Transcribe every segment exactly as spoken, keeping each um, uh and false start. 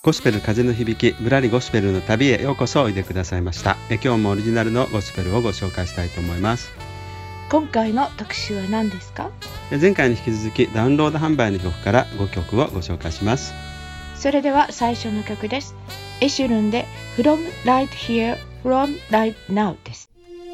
ゴスペル風の響き、ぶらりゴスペルの旅へようこそおいでくださいました。え今日もオリジナルのゴスペルをご紹介したいと思います。 今回の特集は何ですか？ え前回に引き続きダウンロード販売の曲からごきょくをご紹介します。 それでは最初の曲です。エシュルンで From Right Here From Right Now です。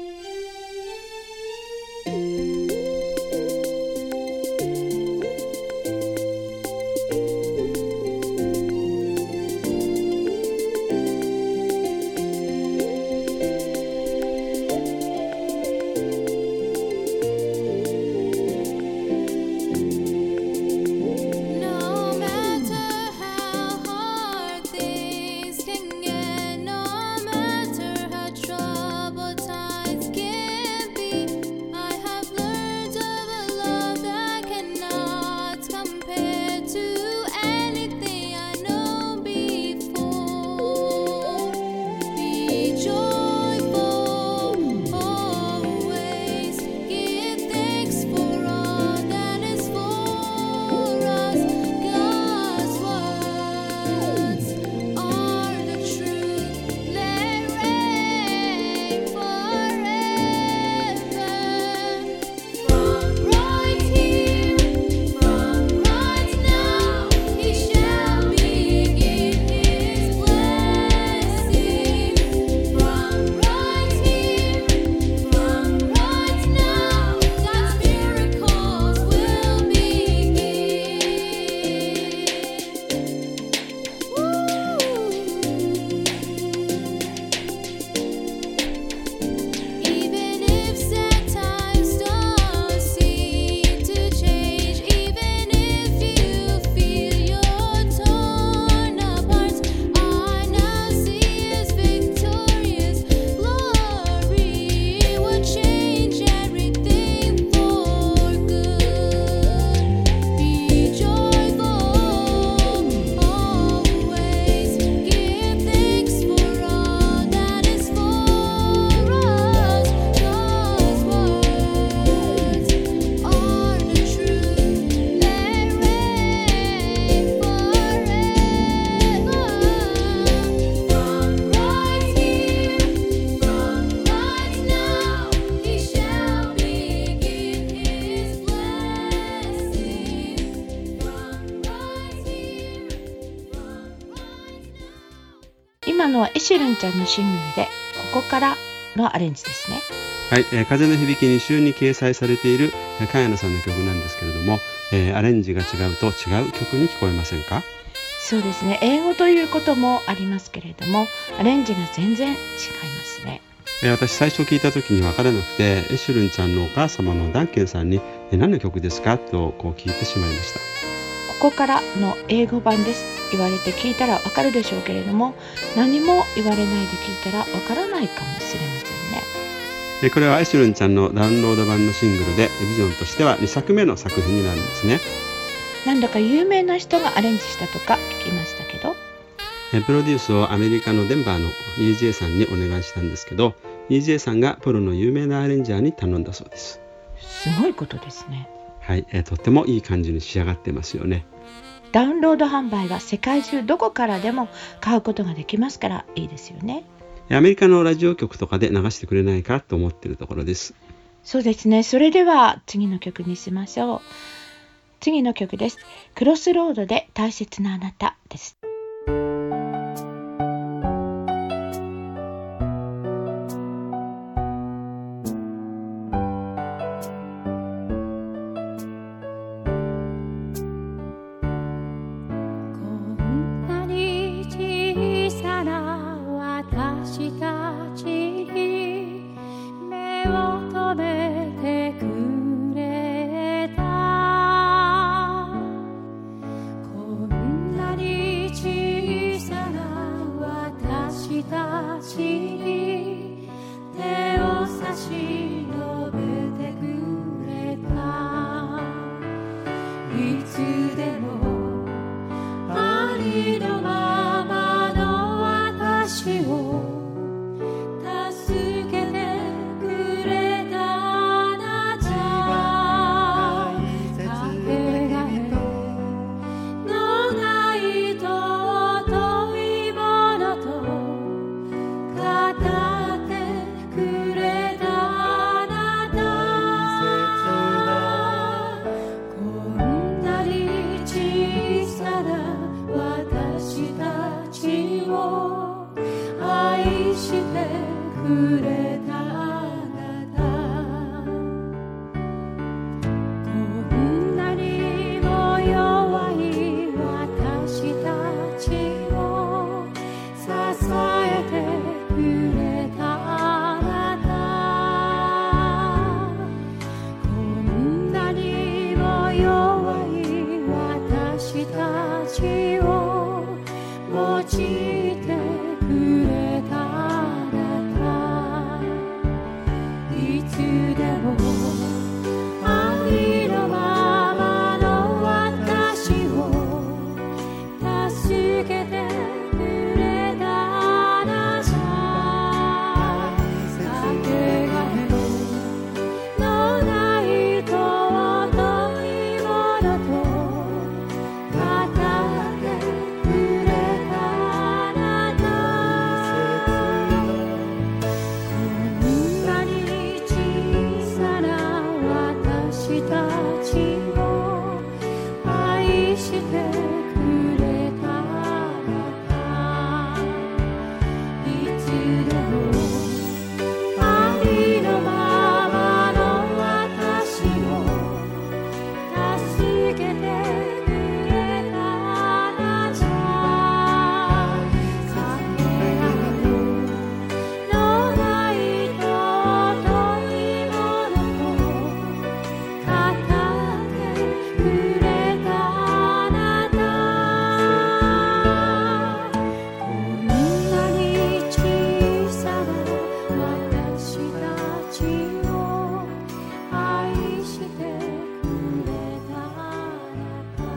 今のはエシュルンちゃんのシングルでここからのアレンジですね。 はい、えー、風の響きに週に掲載されている茅野さんの曲なんですけれども、えー、アレンジが違うと違う曲に聞こえませんか？ そうですね、英語ということもありますけれどもアレンジが全然違いますね。 えー、私最初聞いた時に分からなくてエシュルンちゃんのお母様のダンケンさんに、えー、何の曲ですかとこう聞いてしまいました。 ここからの英語版です。言われて聞いたらわかるでしょうけれども何も言われないで聞いたらわからないかもしれませんね。 えこれはエシュルンちゃんのダウンロード版のシングルでビジョンとしてはにさくめの作品になるんですね。 なんだか有名な人がアレンジしたとか聞きましたけど、 えプロデュースをアメリカのデンバーの イージェー さんにお願いしたんですけど イージェー さんがプロの有名なアレンジャーに頼んだそうです。 すごいことですね。 はい、えとってもいい感じに仕上がってますよね。 ダウンロード販売は世界中どこからでも買うことができますからいいですよね。 アメリカのラジオ局とかで流してくれないかと思っているところです。 そうですね。それでは次の曲にしましょう。次の曲です。クロスロードで大切なあなたです。 してくれたあなた、こんなにも弱い私たちを支えてくれたあなた、こんなにも弱い私たちを用いてくれたあなた、いつでもありのままの私を助けてくれたあなた、かけがえのない尊いものと語ってくれたあなた、こんなに小さな私たちを愛してくれたあなた、いつでもありのままの私を助けてくれたあなた、かけがえのない尊いものと語ってくれたあなた、こんなに小さな私たちを愛してくれたあなた。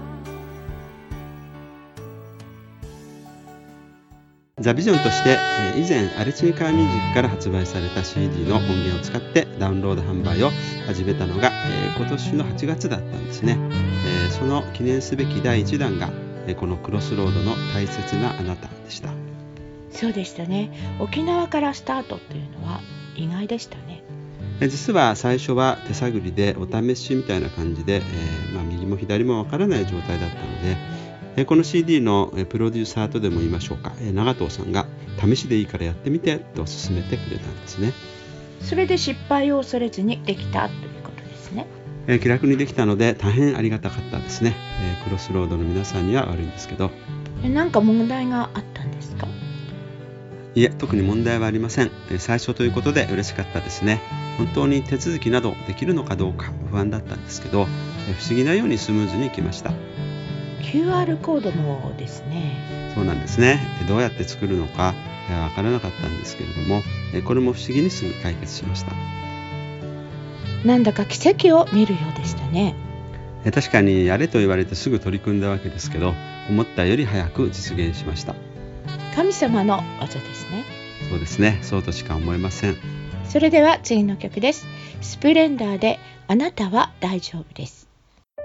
ザ・ビジョンとして、えー以前アルチミカーミュージックから発売された シーディー の音源を使ってダウンロード販売を始めたのが、えー今年のはちがつだったんですね、えーその記念すべきだいいちだんが、えーこのクロスロードの大切なあなたでした。 そうでしたね。沖縄からスタートというのは意外でしたね。 えー実は最初は手探りでお試しみたいな感じで、えーまあ、右も左もわからない状態だったので、えーこの シーディー のえープロデューサーとでも言いましょうか、えー長藤さんが試しでいいからやってみてと勧めてくれたんですね。 それで失敗を恐れずにできたということですね。 えー気楽にできたので大変ありがたかったですね、えークロスロードの皆さんには悪いんですけど、 え何か問題があったんですか？ いえ特に問題はありません。えー最初ということで嬉しかったですね。本当に手続きなどできるのかどうか不安だったんですけど、えー不思議なようにスムーズにいきました。 キューアール コードもですね。 そうなんですね。えーどうやって作るのかえーわからなかったんですけれども、えーこれも不思議にすぐ解決しました。 なんだか奇跡を見るようでしたね。 えー確かにやれと言われてすぐ取り組んだわけですけど、思ったより早く実現しました。 神様の技ですね。 そうですね。そうとしか思えません。 それでは次の曲です。スプレンダーであなたは大丈夫です。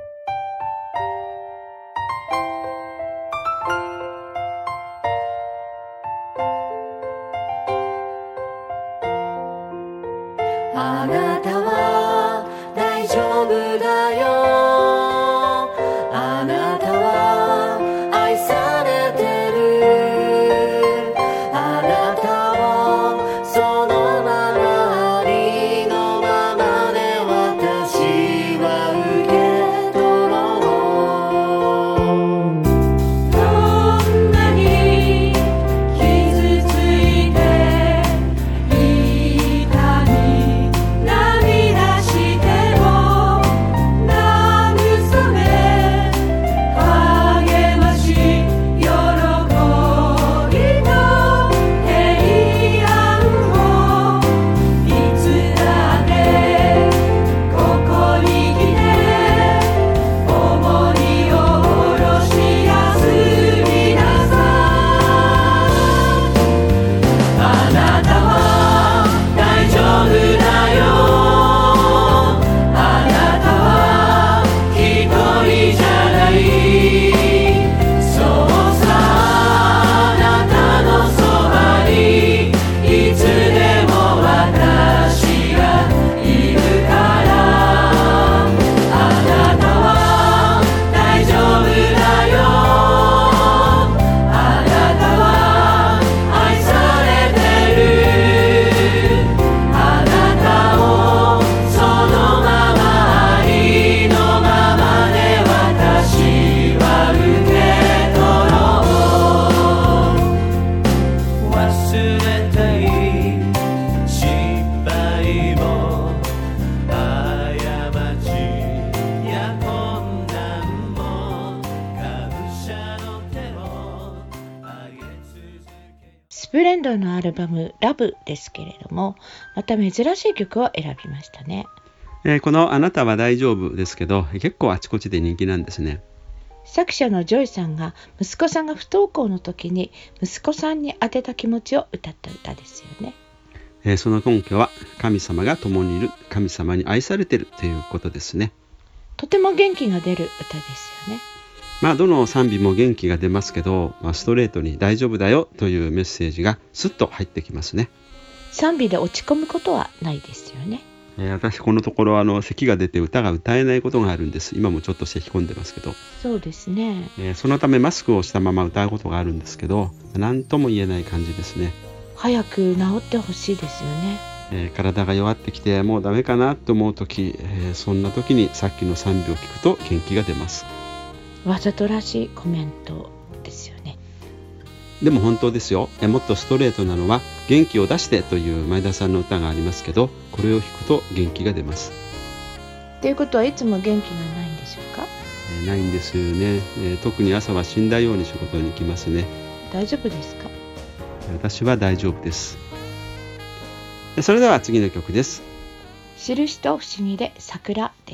あなたは大丈夫だよ、あなたは愛されてる、あなたをそのままありのままで私は受け取ろう、どんなに傷ついて痛みな忘れたい失敗も過ちや困難も感謝の手を上げ続け。 スプレンドのアルバムラブですけれども、また珍しい曲を選びましたね。 えーこのあなたは大丈夫ですけど、結構あちこちで人気なんですね。 作者のジョイさんが息子さんが不登校の時に息子さんに宛てた気持ちを歌った歌ですよね。 えーその根拠は神様が共にいる、神様に愛されているということですね。 とても元気が出る歌ですよね。 まあどの賛美も元気が出ますけど、まあ、ストレートに大丈夫だよというメッセージがスッと入ってきますね。 賛美で落ち込むことはないですよね。 えー私このところあの咳が出て歌が歌えないことがあるんです。今もちょっと咳込んでますけど、 そうですね。 えーそのためマスクをしたまま歌うことがあるんですけど、何とも言えない感じですね。 早く治ってほしいですよね。 えー体が弱ってきてもうダメかなと思う時、えーそんな時にさっきの賛美を聞くと元気が出ます。 わざとらしいコメントですよね。 でも本当ですよ。えーもっとストレートなのは元気を出してという前田さんの歌がありますけど、これを弾くと元気が出ます。 ということはいつも元気がないんでしょうか。 えーないんですよね、えー特に朝は死んだように仕事に行きますね。 大丈夫ですか。 私は大丈夫です。でそれでは次の曲です。 印と不思議で桜です。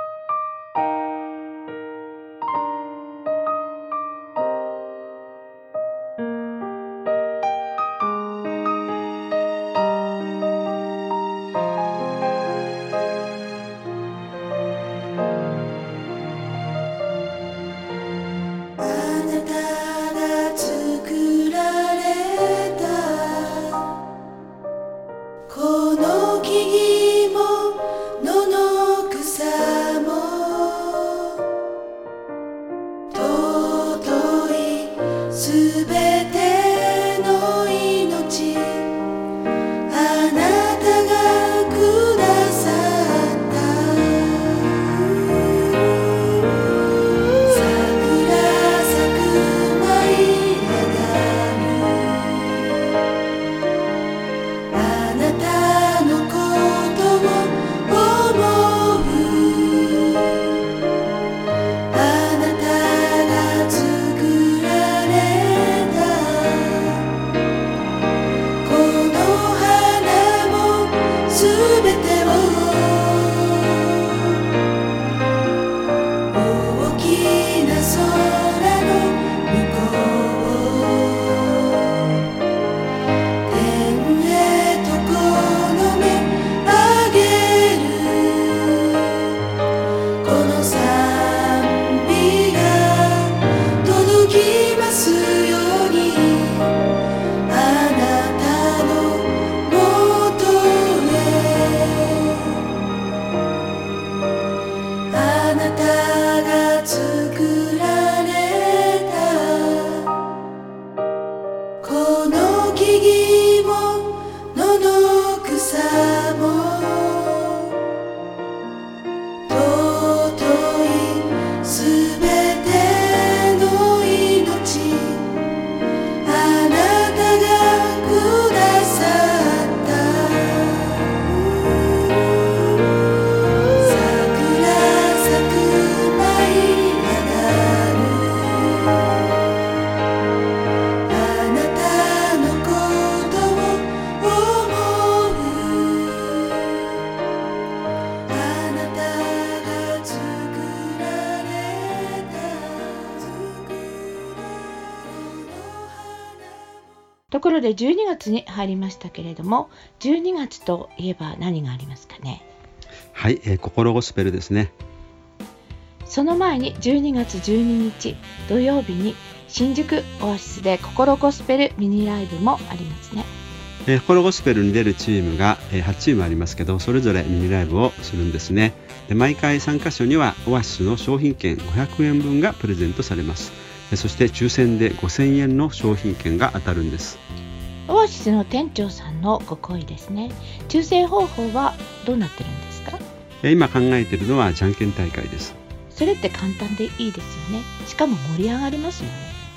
ところでじゅうにがつに入りましたけれども、じゅうにがつといえば何がありますかね。 はい、えー、心ゴスペルですね。 その前にじゅうにがつじゅうににち土曜日に新宿オアシスで心ゴスペルミニライブもありますね。 えー、心ゴスペルに出るチームが、えー、はちチームありますけど、それぞれミニライブをするんですね。で毎回参加者にはオアシスの商品券ごひゃくえんぶんがプレゼントされます。そして抽選でごせんえんの商品券が当たるんです。 オアシスの店長さんのご厚意ですね。抽選方法はどうなってるんですか。 今考えているのはじゃんけん大会です。 それって簡単でいいですよね。しかも盛り上がりますよね。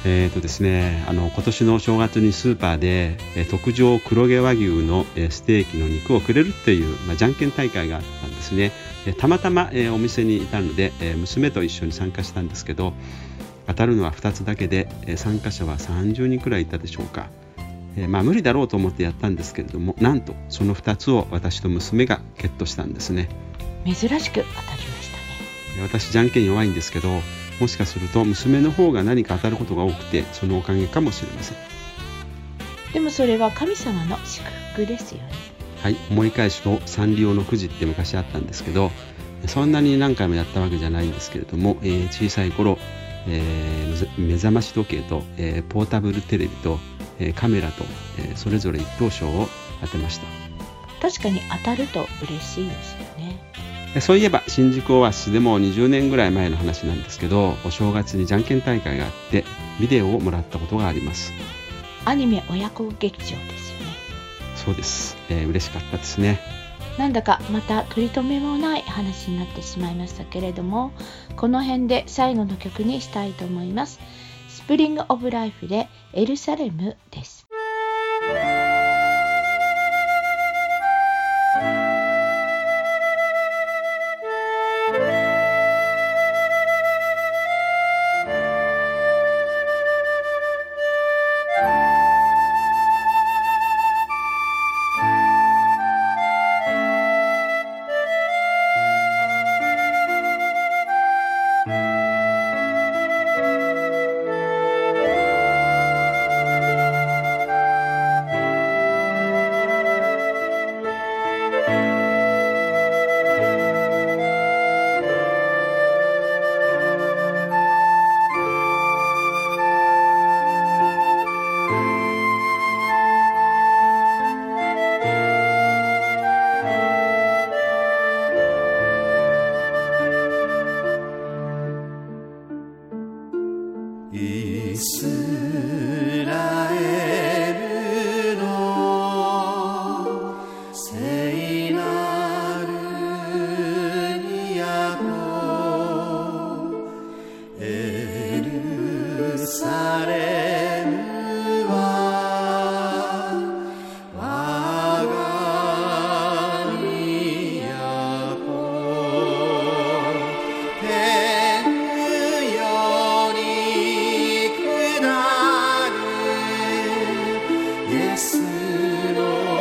えーとですね、あの今年の正月にスーパーで、えー特上黒毛和牛の、えーステーキの肉をくれるっていう、まあ、じゃんけん大会があったんですね。えーたまたま、えーお店にいたので、えー娘と一緒に参加したんですけど、当たるのはふたつだけで、えー参加者はさんじゅうにんくらいいたでしょうか。えーまあ無理だろうと思ってやったんですけれども、なんとそのふたつを私と娘がゲットしたんですね。 珍しく当たりましたね。 えー私じゃんけん弱いんですけど、もしかすると娘の方が何か当たることが多くて、そのおかげかもしれません。 でもそれは神様の祝福ですよね。 はい、思い返すとサンリオのくじって昔あったんですけど、そんなに何回もやったわけじゃないんですけれども、えー小さい頃、えー目覚まし時計と、えーポータブルテレビと、えーカメラと、えーそれぞれ一等賞を当てました。 確かに当たると嬉しいですよね。 えそういえば新宿オアシスでもにじゅうねんぐらい前の話なんですけど、お正月にじゃんけん大会があってビデオをもらったことがあります。 アニメ親子劇場ですよね。 そうです、えー嬉しかったですね。 なんだかまた取り留めもない話になってしまいましたけれども、この辺で最後の曲にしたいと思います。スプリングオブライフでエルサレムです。 イスラエルの聖なる都エルサレムは我が都天より下るイエスの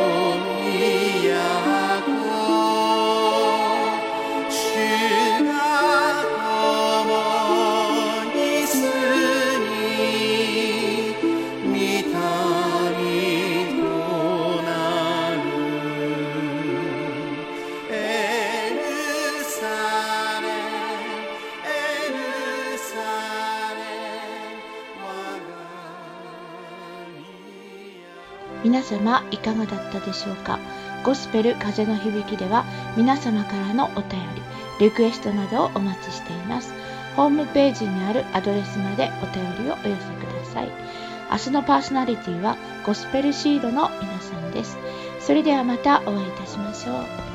都主が共に住み御民となるエルサレムエルサレム我が皆様いかがだったでしょうか。ゴスペル風の響きでは皆様からのお便り、リクエストなどをお待ちしています。ホームページにあるアドレスまでお便りをお寄せください。明日のパーソナリティはゴスペルシードの皆さんです。それではまたお会いいたしましょう。